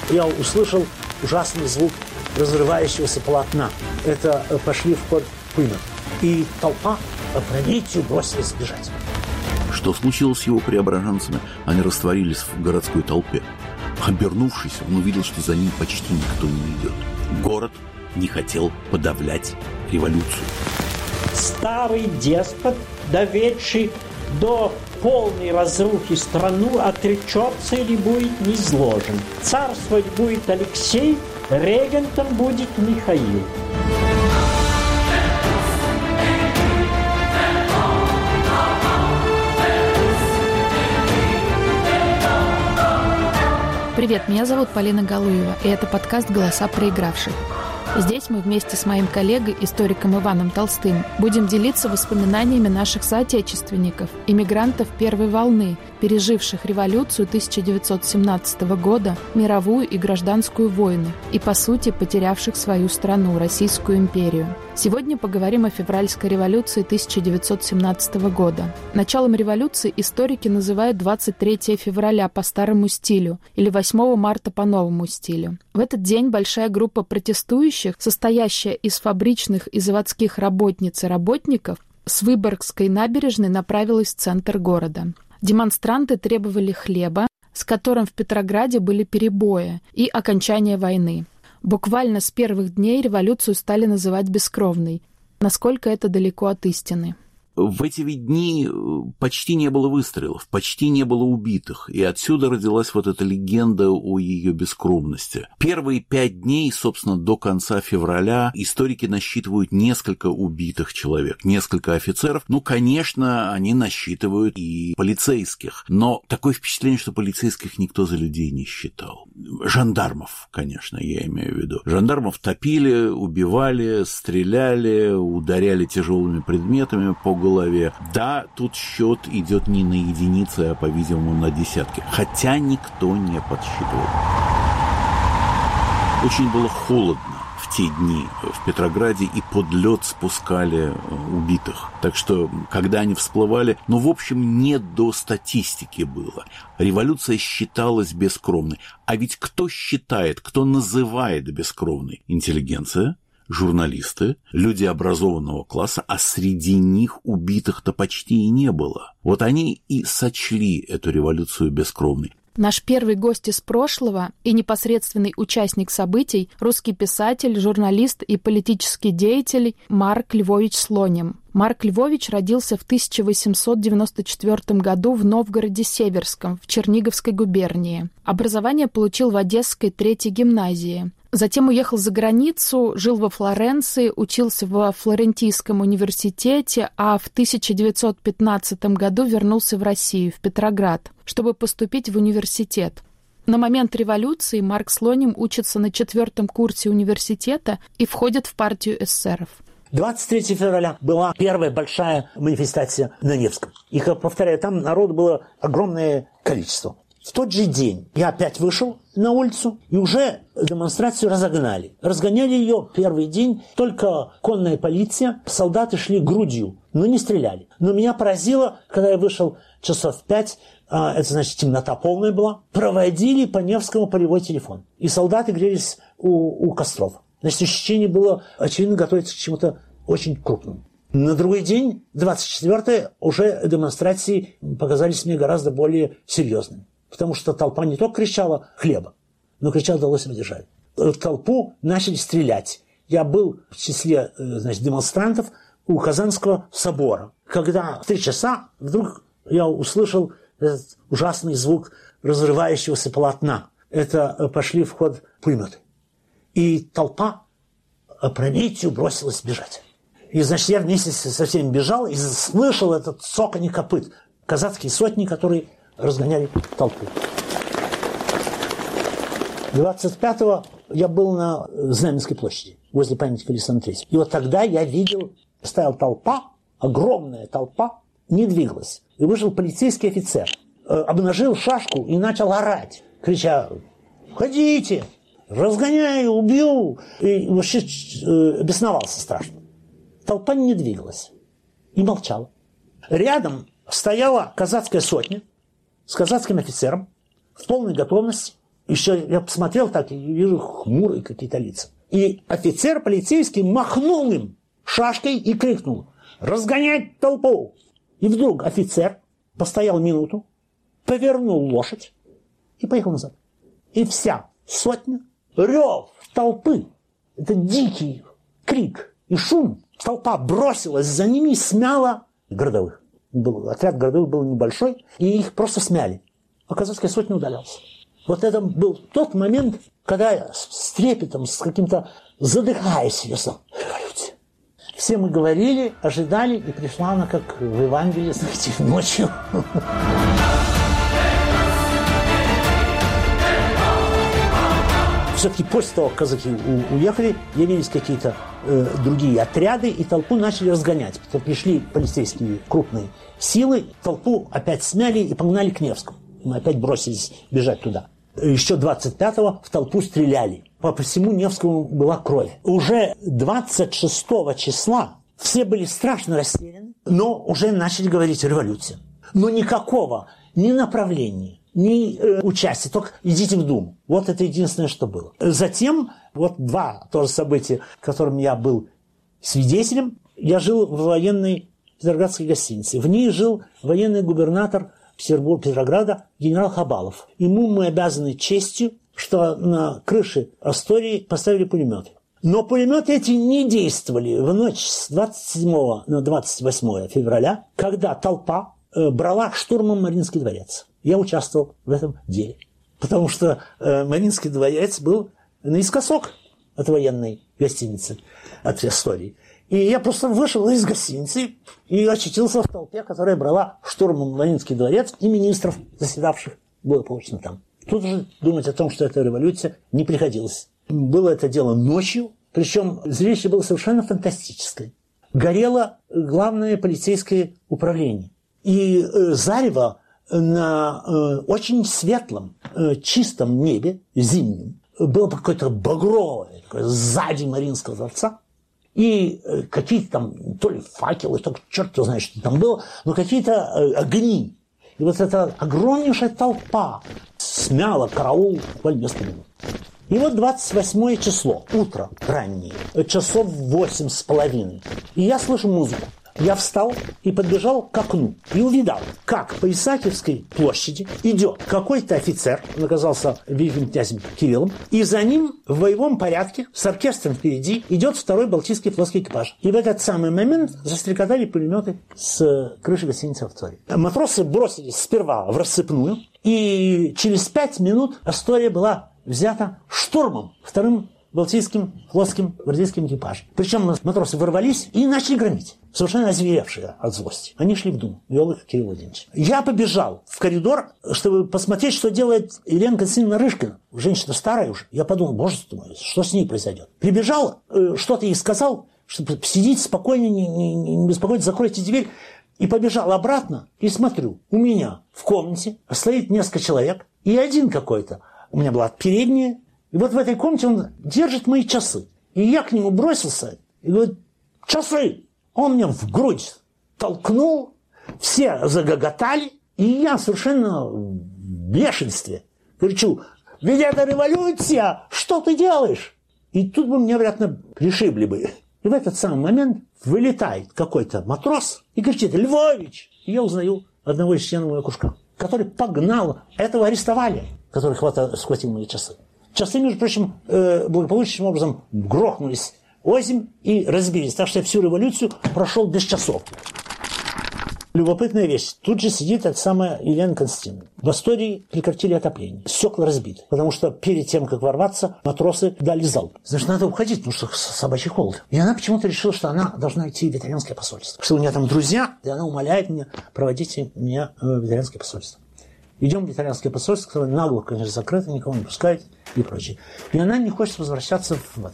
я услышал ужасный звук разрывающегося полотна. Это пошли в ход пулеметы. И толпа опрометью бросилась бежать. Что случилось с его преображенцами? Они растворились в городской толпе. Обернувшись, он увидел, что за ним почти никто не идет. Город не хотел подавлять революцию. Старый деспот, доведший до полной разрухи страну, отречется или будет низложен. Царствовать будет Алексей, регентом будет Михаил. Привет, меня зовут Полина Галуева, и это подкаст «Голоса проигравших». Здесь мы вместе с моим коллегой, историком Иваном Толстым, будем делиться воспоминаниями наших соотечественников, иммигрантов первой волны, переживших революцию 1917 года, мировую и гражданскую войны, и, по сути, потерявших свою страну, Российскую империю. Сегодня поговорим о февральской революции 1917 года. Началом революции историки называют 23 февраля по старому стилю или 8 марта по новому стилю. В этот день большая группа протестующих, состоящая из фабричных и заводских работниц и работников, с Выборгской набережной направилась в центр города. Демонстранты требовали хлеба, с которым в Петрограде были перебои, и окончания войны. Буквально с первых дней революцию стали называть бескровной. Насколько это далеко от истины? В эти ведь дни почти не было выстрелов, почти не было убитых, и отсюда родилась вот эта легенда о ее бескровности. Первые 5 дней, собственно, до конца февраля историки насчитывают несколько убитых человек, несколько офицеров. Ну, конечно, они насчитывают и полицейских, но такое впечатление, что полицейских никто за людей не считал. Жандармов, конечно, я имею в виду. Жандармов топили, убивали, стреляли, ударяли тяжелыми предметами по голове. Да, тут счет идет не на единицы, а, по-видимому, на десятки. Хотя никто не подсчитывал. Очень было холодно в те дни в Петрограде, и под лед спускали убитых. Так что, когда они всплывали, в общем, не до статистики было. Революция считалась бескровной. А ведь кто считает, кто называет бескровной? Интеллигенция, журналисты, люди образованного класса, а среди них убитых-то почти и не было. Вот они и сочли эту революцию бескровной. Наш первый гость из прошлого и непосредственный участник событий – русский писатель, журналист и политический деятель Марк Львович Слоним. Марк Львович родился в 1894 году в Новгороде Северском, в Черниговской губернии. Образование получил в Одесской Третьей гимназии. Затем уехал за границу, жил во Флоренции, учился во Флорентийском университете, а в 1915 году вернулся в Россию, в Петроград, чтобы поступить в университет. На момент революции Марк Слоним учится на 4-м курсе университета и входит в партию эсеров. 23 февраля была первая большая манифестация на Невском. И, как повторяю, там народу было огромное количество. В тот же день я опять вышел на улицу, и уже демонстрацию разогнали. Разгоняли ее первый день, только конная полиция, солдаты шли грудью, но не стреляли. Но меня поразило, когда я вышел часов 5, это значит темнота полная была, проводили по Невскому полевой телефон. И солдаты грелись у костров. Значит, ощущение было, очевидно, готовиться к чему-то очень крупному. На другой день, 24-е, уже демонстрации показались мне гораздо более серьезными. Потому что толпа не только кричала «хлеба», но кричала «удалось держать». В толпу начали стрелять. Я был в числе демонстрантов у Казанского собора. Когда в 3 часа вдруг я услышал этот ужасный звук разрывающегося полотна. Это пошли в ход пулеметы. И толпа опрометью бросилась бежать. И, значит, я вместе со всеми бежал и слышал этот цоканье копыт. Казацкие сотни, которые разгоняли толпу. 25-го я был на Знаменской площади, возле памятника Александру Третьему. И вот тогда я видел, стояла толпа, огромная толпа, не двигалась. И вышел полицейский офицер, обнажил шашку и начал орать, крича «Ходите! Разгоняю, убью!» И вообще бесновался страшно. Толпа не двигалась и молчала. Рядом стояла казацкая сотня с казацким офицером в полной готовности Еще я посмотрел так, и вижу хмурые какие-то лица. И офицер полицейский махнул им шашкой и крикнул: «Разгонять толпу!» И вдруг офицер постоял минуту, повернул лошадь и поехал назад. И вся сотня, рев толпы, это дикий крик и шум. Толпа бросилась за ними и смяла городовых. Отряд городовых был небольшой, и их просто смяли. А казацкая сотня удалялась. Вот это был тот момент, когда я с трепетом, с каким-то задыхаясь, я сказал: революция. Все мы говорили, ожидали, и пришла она, как в Евангелии, знаете, ночью. Все-таки после того, как казаки уехали, явились какие-то другие отряды, и толпу начали разгонять. Потом пришли полицейские крупные силы, толпу опять смяли и погнали к Невскому. Мы опять бросились бежать туда. Еще 25-го в толпу стреляли. По всему Невскому была кровь. Уже 26 числа все были страшно растеряны, но уже начали говорить революция. Но никакого ни направления, ни участия, только идите в Думу. Вот это единственное, что было. Затем, вот два тоже события, которым я был свидетелем. Я жил в военной Петроградской гостинице. В ней жил военный губернатор Петрограда генерал Хабалов. Ему мы обязаны честью, что на крыше Астории поставили пулеметы. Но пулеметы эти не действовали в ночь с 27 на 28 февраля, когда толпа брала штурмом Мариинский дворец. Я участвовал в этом деле, потому что Мариинский дворец был наискосок от военной гостиницы, от Астории. И я просто вышел из гостиницы и очутился в толпе, которая брала штурмом Мариинский дворец, и министров, заседавших, благополучно там. Тут же думать о том, что это революция, не приходилось. Было это дело ночью, причем зрелище было совершенно фантастическое. Горело главное полицейское управление. И зарево на очень светлом, чистом небе, зимнем, было какое-то багровое, сзади Мариинского дворца. И какие-то там, то ли факелы, то черт его знает, что там было, но какие-то огни. И вот эта огромнейшая толпа смяла караул буквально несколько минут. И вот 28 число, утро раннее, часов 8:30. И я слышу музыку. Я встал и подбежал к окну и увидал, как по Исаакиевской площади идет какой-то офицер, он оказался великим князем Кириллом, и за ним в боевом порядке с оркестром впереди идет второй Балтийский флотский экипаж. И в этот самый момент застрекотали пулеметы с крыши гостиницы «Автория». Матросы бросились сперва в рассыпную, и через 5 минут Астория была взята штурмом вторым Балтийским флотским гвардейским экипажем. Причем матросы ворвались и начали громить, совершенно озверевшие от злости. Они шли в Думу, вел их Кирилл Владимирович. Я побежал в коридор, чтобы посмотреть, что делает Елена Константиновна Рыжкина. Женщина старая уже. Я подумал: боже мой, что с ней произойдет? Прибежал, что-то ей сказал, чтобы сидеть спокойно, не беспокоиться, закройте дверь. И побежал обратно, и смотрю, у меня в комнате стоит несколько человек, и один какой-то. У меня была передняя. И вот в этой комнате он держит мои часы. И я к нему бросился и говорю: часы! Он меня в грудь толкнул, все загоготали, и я совершенно в бешенстве кричу: ведь это революция! Что ты делаешь? И тут бы меня, вероятно, пришибли бы. И в этот самый момент вылетает какой-то матрос и кричит: Львович! И я узнаю одного из членов моего кружка, который погнал, этого арестовали, который схватил мои часы. Часы, между прочим, благополучным образом грохнулись озимь и разбились. Так что я всю революцию прошел без часов. Любопытная вещь. Тут же сидит эта самая Елена Константиновна. В Астории прекратили отопление. Стекла разбиты. Потому что перед тем, как ворваться, матросы дали залп. Значит, надо уходить, потому что собачий холод. И она почему-то решила, что она должна идти в итальянское посольство. Что у нее там друзья, и она умоляет меня: проводите меня в итальянское посольство. Идем в итальянское посольство, которое нагло, конечно, закрыто, никого не пускает и прочее. И она не хочет возвращаться в...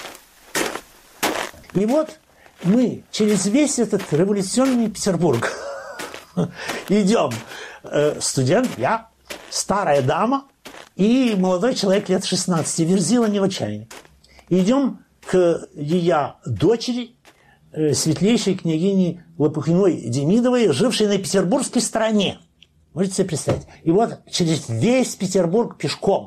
И вот мы через весь этот революционный Петербург идем. Студент, я, старая дама и молодой человек лет 16, Верзила не в отчаянии. Идем к ее дочери, светлейшей княгине Лопухиной Демидовой, жившей на петербургской стороне. Можете себе представить? И вот через весь Петербург пешком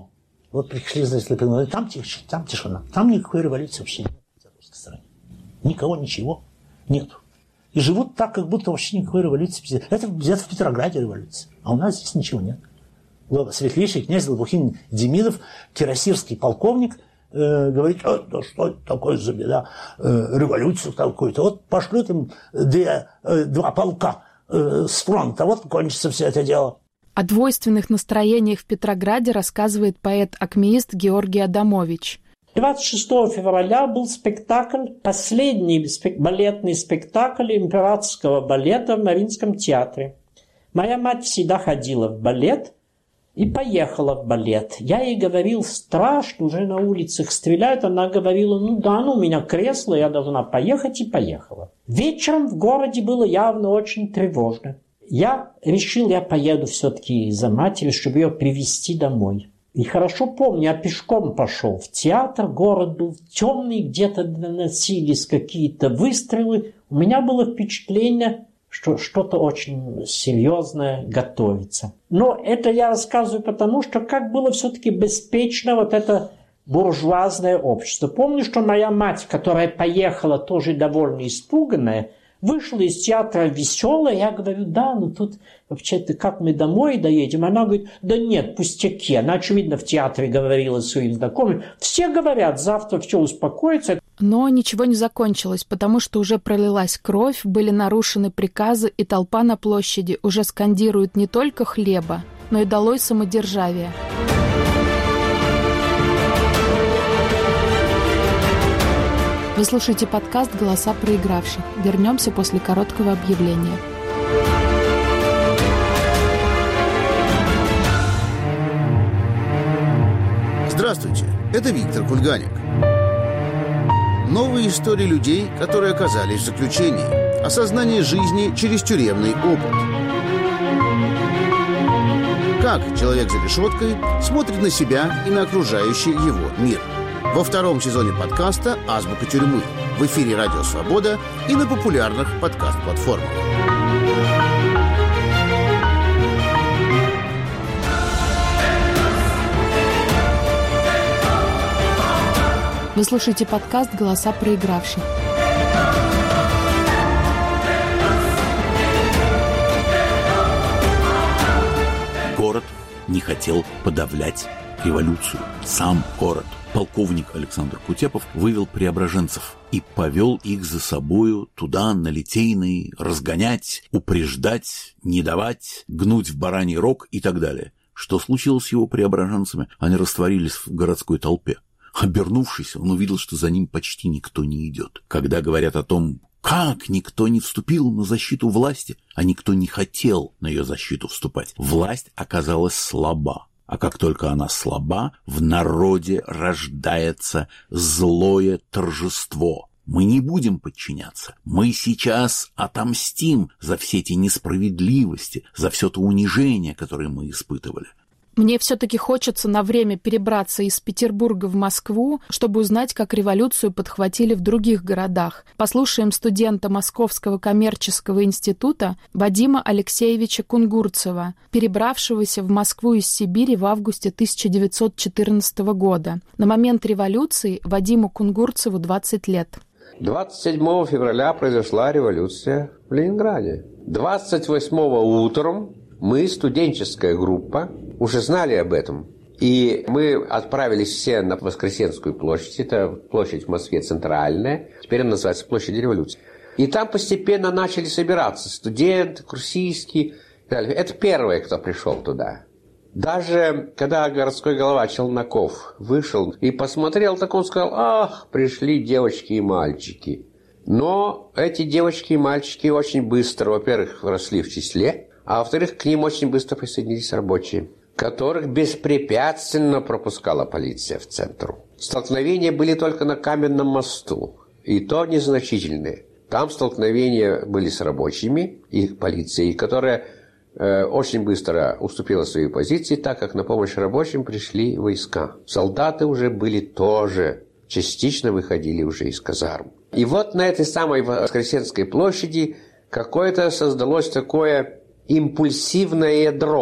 Вот пришли, значит, там тишина. Там никакой революции вообще нет на русской стороне. Никого, ничего нет. И живут так, как будто вообще никакой революции. Это где-то в Петрограде революция. А у нас здесь ничего нет. Светлейший князь Лопухин Демидов, кирасирский полковник, говорит, да что это такое за беда, революцию какую-то. Вот пошлют им два полка с фронта, вот кончится все это дело. О двойственных настроениях в Петрограде рассказывает поэт-акмеист Георгий Адамович. 26 февраля был спектакль, последний балетный спектакль императорского балета в Мариинском театре. Моя мать всегда ходила в балет и поехала в балет. Я ей говорил, страшно, уже на улицах стреляют. Она говорила, у меня кресло, я должна поехать, и поехала. Вечером в городе было явно очень тревожно. Я решил, я поеду все-таки за матерью, чтобы ее привезти домой. И хорошо помню, я пешком пошел в театр, город был темный, где-то доносились какие-то выстрелы. У меня было впечатление, что что-то очень серьезное готовится. Но это я рассказываю потому, что как было все-таки беспечно вот это буржуазное общество. Помню, что моя мать, которая поехала тоже довольно испуганная, вышла из театра веселая. Я говорю, тут вообще-то как мы домой доедем? Она говорит, да нет, пустяки. Она, очевидно, в театре говорила своим знакомым. Все говорят, завтра все успокоится. Но ничего не закончилось, потому что уже пролилась кровь, были нарушены приказы, и толпа на площади уже скандирует не только хлеба, но и долой самодержавие. Вы слушаете подкаст «Голоса проигравших». Вернемся после короткого объявления. Здравствуйте, это Виктор Кульганик. Новые истории людей, которые оказались в заключении. Осознание жизни через тюремный опыт. Как человек за решеткой смотрит на себя и на окружающий его мир. Во втором сезоне подкаста «Азбука тюрьмы» в эфире «Радио Свобода» и на популярных подкаст-платформах. Вы слушаете подкаст «Голоса проигравших». Город не хотел подавлять революцию. Сам город. Полковник Александр Кутепов вывел преображенцев и повел их за собою туда, на Литейный, разгонять, упреждать, не давать, гнуть в бараний рог и так далее. Что случилось с его преображенцами? Они растворились в городской толпе. Обернувшись, он увидел, что за ним почти никто не идет. Когда говорят о том, как никто не вступил на защиту власти, а никто не хотел на ее защиту вступать, власть оказалась слаба. А как только она слаба, в народе рождается злое торжество. Мы не будем подчиняться. Мы сейчас отомстим за все эти несправедливости, за все то унижение, которое мы испытывали. Мне все-таки хочется на время перебраться из Петербурга в Москву, чтобы узнать, как революцию подхватили в других городах. Послушаем студента Московского коммерческого института Вадима Алексеевича Кунгурцева, перебравшегося в Москву из Сибири в августе 1914 года. На момент революции Вадиму Кунгурцеву 20 лет. 27 февраля произошла революция в Ленинграде. 28-го утром мы, студенческая группа, уже знали об этом. И мы отправились все на Воскресенскую площадь. Это площадь в Москве центральная. Теперь она называется Площадь Революции. И там постепенно начали собираться студенты, курсистки и так далее. Это первые, кто пришел туда. Даже когда городской голова Челноков вышел и посмотрел, так он сказал, ах, пришли девочки и мальчики. Но эти девочки и мальчики очень быстро, во-первых, росли в числе, а во-вторых, к ним очень быстро присоединились рабочие, которых беспрепятственно пропускала полиция в центр. Столкновения были только на Каменном мосту, и то незначительные. Там столкновения были с рабочими и полицией, которая очень быстро уступила свои позиции, так как на помощь рабочим пришли войска. Солдаты уже были тоже, частично выходили уже из казарм. И вот на этой самой Воскресенской площади какое-то создалось такое импульсивное ядро,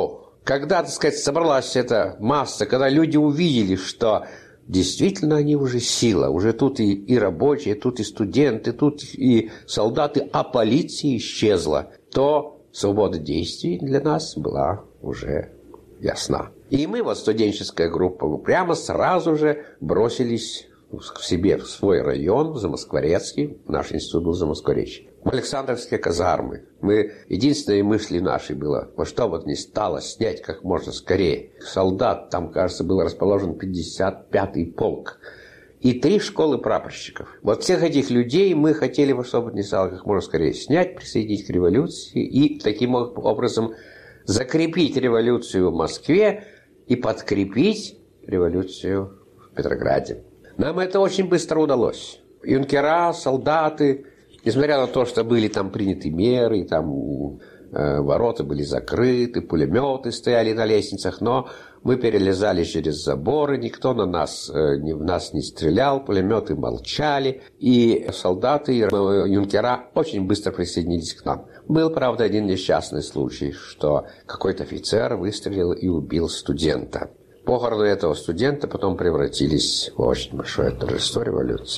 Когда, так сказать, собралась эта масса, когда люди увидели, что действительно они уже сила, уже тут и рабочие, тут и студенты, тут и солдаты, а полиция исчезла, то свобода действий для нас была уже ясна. И мы, вот студенческая группа, прямо сразу же бросились к себе в свой район, в Замоскворецкий. Наш институт был в Замоскворечье. В Александровские казармы. Единственной мыслью нашей было, во что вот не стало, снять как можно скорее. Солдат, там, кажется, был расположен 55-й полк. И 3 школы прапорщиков. Вот всех этих людей мы хотели во что бы ни стало как можно скорее снять, присоединить к революции и таким образом закрепить революцию в Москве и подкрепить революцию в Петрограде. Нам это очень быстро удалось. Юнкера, солдаты, несмотря на то, что были там приняты меры, там ворота были закрыты, пулеметы стояли на лестницах, но мы перелезали через заборы, никто в нас не стрелял, пулеметы молчали, и солдаты и юнкера очень быстро присоединились к нам. Был, правда, один несчастный случай, что какой-то офицер выстрелил и убил студента. Похороны этого студента потом превратились в очень большое торжество революции.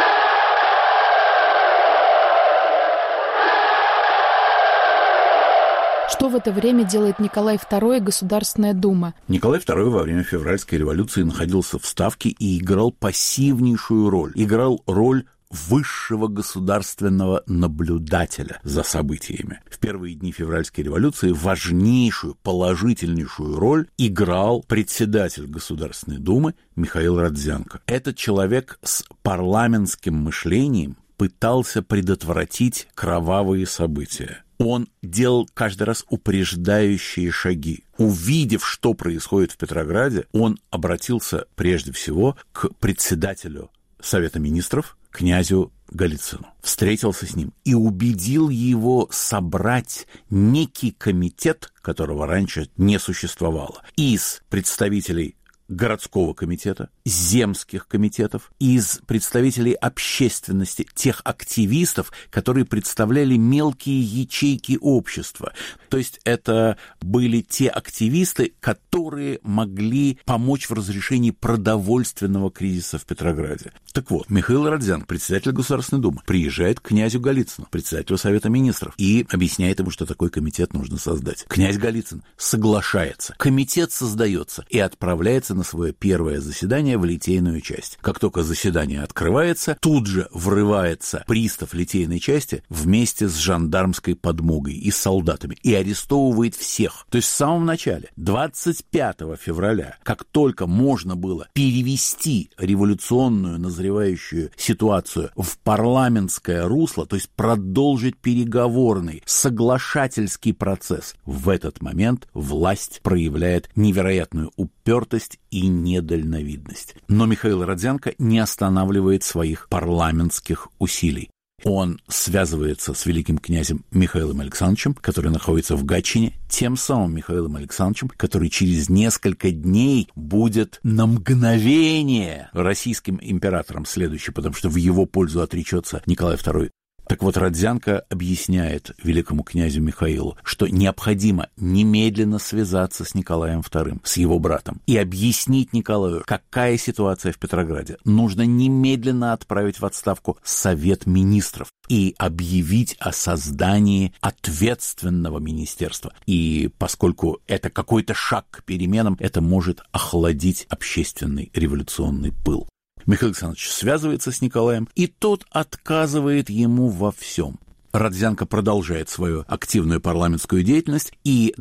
Что в это время делает Николай II и Государственная Дума? Николай II во время февральской революции находился в Ставке и играл пассивнейшую роль. Играл роль высшего государственного наблюдателя за событиями. В первые дни февральской революции важнейшую, положительнейшую роль играл председатель Государственной Думы Михаил Родзянко. Этот человек с парламентским мышлением пытался предотвратить кровавые события. Он делал каждый раз упреждающие шаги. Увидев, что происходит в Петрограде, он обратился прежде всего к председателю Совета министров, князю Голицыну. Встретился с ним и убедил его собрать некий комитет, которого раньше не существовало, из представителей городского комитета, земских комитетов, из представителей общественности, тех активистов, которые представляли мелкие ячейки общества. То есть это были те активисты, которые могли помочь в разрешении продовольственного кризиса в Петрограде. Так вот, Михаил Родзянко, председатель Государственной Думы, приезжает к князю Голицыну, председателю Совета министров, и объясняет ему, что такой комитет нужно создать. Князь Голицын соглашается. Комитет создается и отправляется на свое первое заседание в Литейную часть. Как только заседание открывается, тут же врывается пристав Литейной части вместе с жандармской подмогой и солдатами и арестовывает всех. То есть в самом начале, 25 февраля, как только можно было перевести революционную назревающую ситуацию в парламентское русло, то есть продолжить переговорный, соглашательский процесс, в этот момент власть проявляет невероятную упертость и недальновидность. Но Михаил Родзянко не останавливает своих парламентских усилий. Он связывается с великим князем Михаилом Александровичем, который находится в Гатчине, тем самым Михаилом Александровичем, который через несколько дней будет на мгновение российским императором следующий, потому что в его пользу отречется Николай II. Так вот, Родзянко объясняет великому князю Михаилу, что необходимо немедленно связаться с Николаем II, с его братом, и объяснить Николаю, какая ситуация в Петрограде. Нужно немедленно отправить в отставку Совет министров и объявить о создании ответственного министерства. И поскольку это какой-то шаг к переменам, это может охладить общественный революционный пыл. Михаил Александрович связывается с Николаем, и тот отказывает ему во всем. Родзянко продолжает свою активную парламентскую деятельность, и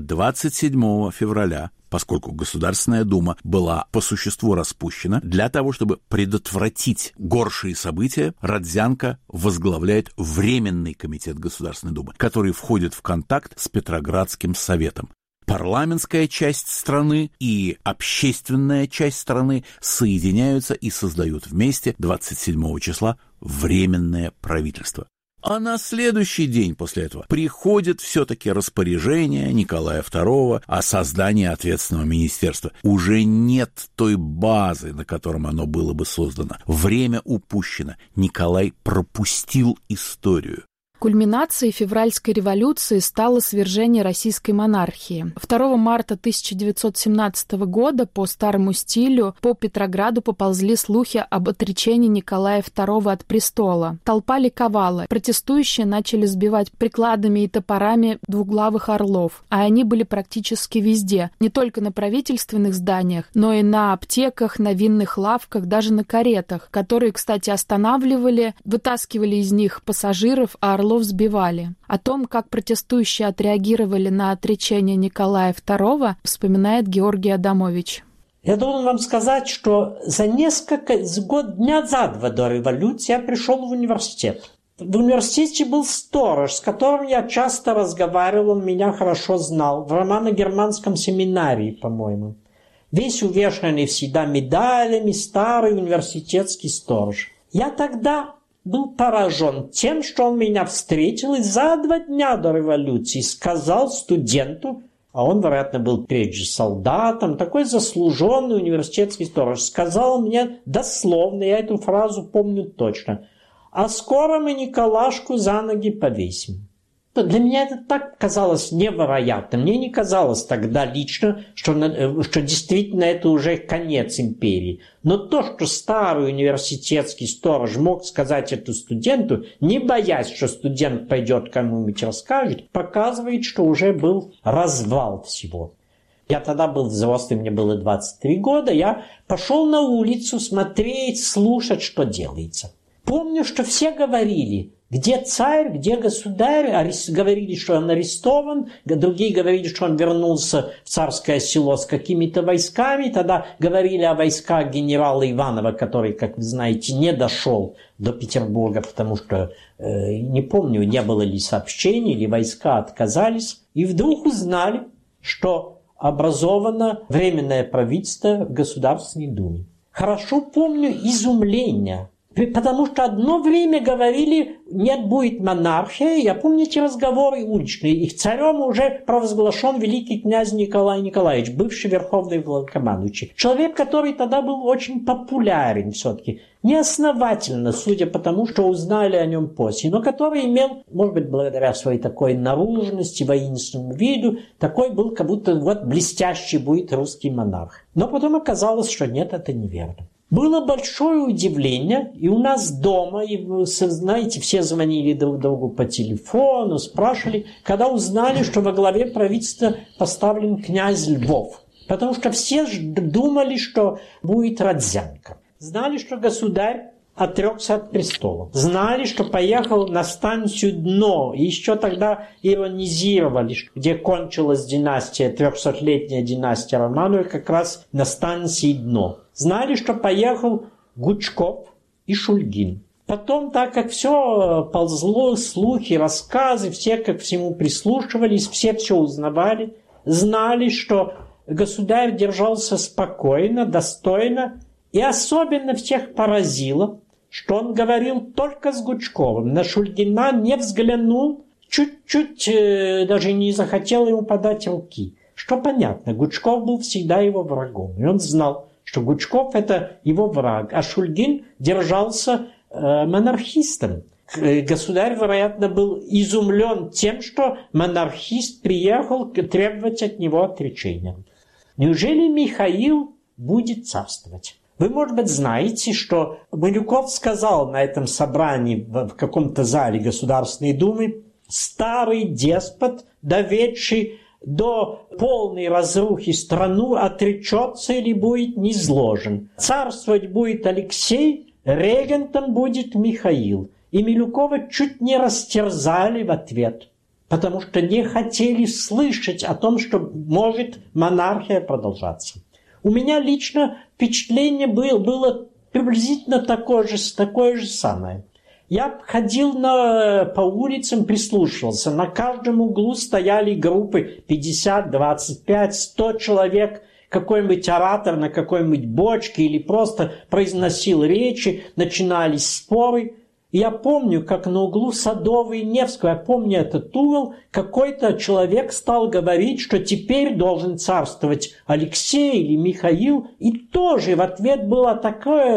27 февраля, поскольку Государственная Дума была по существу распущена, для того, чтобы предотвратить горшие события, Родзянко возглавляет Временный комитет Государственной Думы, который входит в контакт с Петроградским советом. Парламентская часть страны и общественная часть страны соединяются и создают вместе 27 числа Временное правительство. А на следующий день после этого приходит все-таки распоряжение Николая II о создании ответственного министерства. Уже нет той базы, на котором оно было бы создано. Время упущено. Николай пропустил историю. Кульминацией февральской революции стало свержение российской монархии. 2 марта 1917 года по старому стилю по Петрограду поползли слухи об отречении Николая II от престола. Толпа ликовала. Протестующие начали сбивать прикладами и топорами двуглавых орлов, а они были практически везде, не только на правительственных зданиях, но и на аптеках, на винных лавках, даже на каретах, которые, кстати, останавливали, вытаскивали из них пассажиров, а орлов сбивали. О том, как протестующие отреагировали на отречение Николая II, вспоминает Георгий Адамович. Я должен вам сказать, что дня за два до революции я пришел в университет. В университете был сторож, с которым я часто разговаривал, он меня хорошо знал, в романо-германском семинарии, по-моему. Весь увешанный всегда медалями, старый университетский сторож. Я тогда был поражен тем, что он меня встретил и за 2 дня до революции сказал студенту, а он, вероятно, был прежде солдатом, такой заслуженный университетский сторож, сказал мне дословно, я эту фразу помню точно: «А скоро мы Николашку за ноги повесим». Для меня это так казалось невероятным. Мне не казалось тогда лично, что действительно это уже конец империи. Но то, что старый университетский сторож мог сказать это студенту, не боясь, что студент пойдет кому-нибудь расскажет, показывает, что уже был развал всего. Я тогда был взрослый, мне было 23 года. Я пошел на улицу смотреть, слушать, что делается. Помню, что все говорили: где царь, где государь? Говорили, что он арестован, другие говорили, что он вернулся в царское село с какими-то войсками. Тогда говорили о войсках генерала Иванова, который, как вы знаете, не дошел до Петербурга, потому что, не помню, не было ли сообщений, или войска отказались. И вдруг узнали, что образовано Временное правительство в Государственной Думе. Хорошо помню изумление. Потому что одно время говорили, нет, будет монархия. Я помню эти разговоры уличные. Их царем уже провозглашен великий князь Николай Николаевич, бывший верховный главнокомандующий. Человек, который тогда был очень популярен все-таки. Неосновательно, судя по тому, что узнали о нем после. Но который имел, может быть, благодаря своей такой наружности, воинственному виду, такой был, как будто вот блестящий будет русский монарх. Но потом оказалось, что нет, это неверно. Было большое удивление, и у нас дома, и, знаете, все звонили друг другу по телефону, спрашивали, когда узнали, что во главе правительства поставлен князь Львов. Потому что все думали, что будет Родзянко. Знали, что государь отрекся от престола. Знали, что поехал на станцию Дно. И еще тогда иронизировали, где кончилась династия, 300-летняя династия Романовых, как раз на станции Дно. Знали, что поехал Гучков и Шульгин. Потом, так как все ползло, слухи, рассказы, все как всему прислушивались, все узнавали, знали, что государь держался спокойно, достойно, и особенно всех поразило, что он говорил только с Гучковым. На Шульгина не взглянул, чуть-чуть даже не захотел ему подать руки. Что понятно, Гучков был всегда его врагом. И он знал, что Гучков – это его враг, а Шульгин держался монархистом. Государь, вероятно, был изумлен тем, что монархист приехал требовать от него отречения. Неужели Михаил будет царствовать? Вы, может быть, знаете, что Малюков сказал на этом собрании в каком-то зале Государственной Думы: старый деспот, доведший до полной разрухи страну, отречется или будет низложен. Царствовать будет Алексей, регентом будет Михаил. И Милюкова чуть не растерзали в ответ, потому что не хотели слышать о том, что может монархия продолжаться. У меня лично впечатление было приблизительно такое же самое. Я ходил по улицам, прислушивался. На каждом углу стояли группы 50, 25, 100 человек. Какой-нибудь оратор на какой-нибудь бочке или просто произносил речи, начинались споры. И я помню, как на углу Садовой и Невского, я помню этот угол, какой-то человек стал говорить, что теперь должен царствовать Алексей или Михаил. И тоже в ответ было такое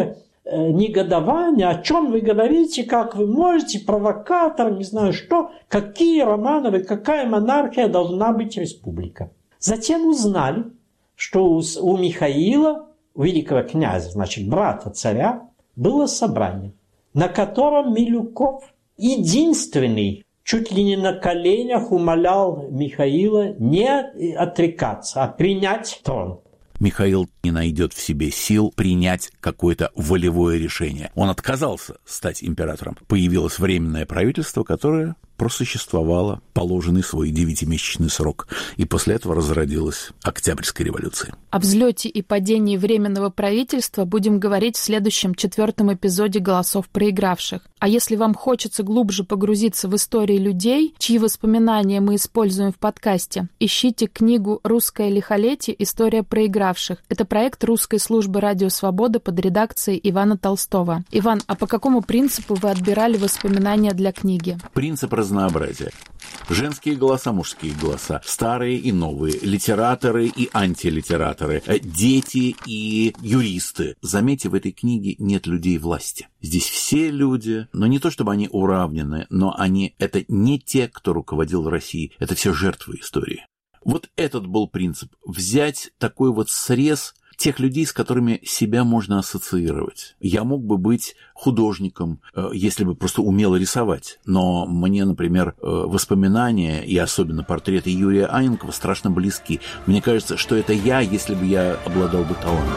негодование, о чем вы говорите, как вы можете, провокатор, не знаю что, какие Романовы, какая монархия должна быть республика. Затем узнали, что у Михаила, у великого князя, значит, брата царя, было собрание, на котором Милюков единственный чуть ли не на коленях умолял Михаила не отрекаться, а принять трон. Михаил не найдет в себе сил принять какое-то волевое решение. Он отказался стать императором. Появилось временное правительство, которое просуществовало положенный свой 9-месячный срок. И после этого разродилась Октябрьская революция. О взлете и падении Временного правительства будем говорить в следующем 4-м эпизоде «Голосов проигравших». А если вам хочется глубже погрузиться в истории людей, чьи воспоминания мы используем в подкасте, ищите книгу «Русское лихолетие. История проигравших». Это проект русской службы «Радио Свобода» под редакцией Ивана Толстого. Иван, а по какому принципу вы отбирали воспоминания для книги? Принцип разнообразия. Женские голоса, мужские голоса, старые и новые, литераторы и антилитераторы, дети и юристы. Заметьте, в этой книге нет людей власти. Здесь все люди, но не то чтобы они уравнены, но это не те, кто руководил Россией, это все жертвы истории. Вот этот был принцип. Взять такой вот срез тех людей, с которыми себя можно ассоциировать. Я мог бы быть художником, если бы просто умел рисовать. Но мне, например, воспоминания и особенно портреты Юрия Анненкова страшно близки. Мне кажется, что это я, если бы я обладал бы талантом.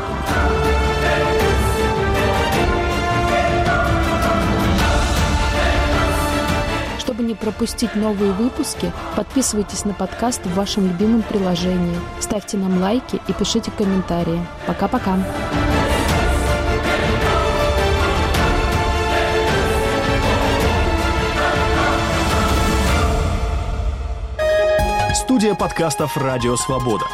Чтобы не пропустить новые выпуски, подписывайтесь на подкаст в вашем любимом приложении, ставьте нам лайки и пишите комментарии. Пока-пока! Студия подкастов «Радио Свобода».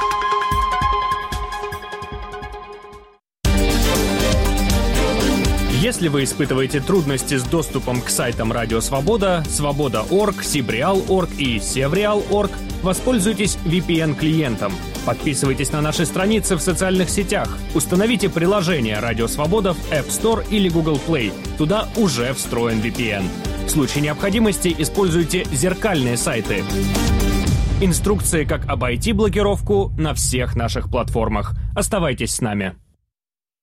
Если вы испытываете трудности с доступом к сайтам Радио Свобода, Свобода.орг, Сибреал.орг и Севреал.орг, воспользуйтесь VPN-клиентом. Подписывайтесь на наши страницы в социальных сетях. Установите приложение Радио Свобода в App Store или Google Play. Туда уже встроен VPN. В случае необходимости используйте зеркальные сайты. Инструкции, как обойти блокировку, на всех наших платформах. Оставайтесь с нами.